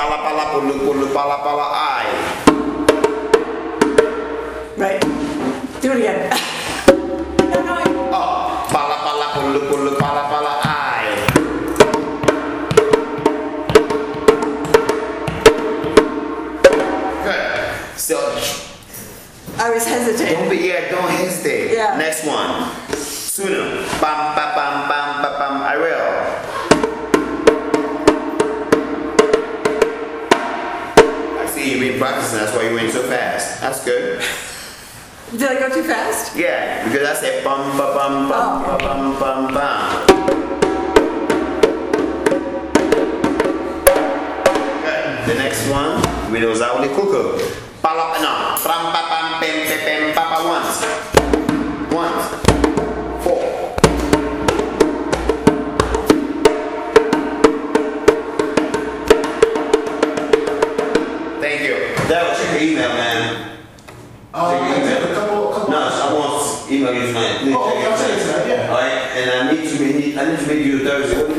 Pala pala pulu pulu pala pala I. Right. Do it again. Oh, pala pala pulu pulu pala pala I. Good. So I was hesitating. don't hesitate. Yeah. Next one. Sooner. Bam bam bam bam bam bam. I will. I see you've been practicing. That's why you went so fast. That's good. Did I go too fast? Yeah, because I said bum bum bum bum bum bum bum. Good. The next one, we know Zauli Kuku. Palap no. Pram pa pam pem pem pem papa once. 4. Thank you. That check your email, man. Check your email. No, I want email you tonight. Oh, okay, I'll send it tonight, yeah. Alright, and I need to make you Thursday.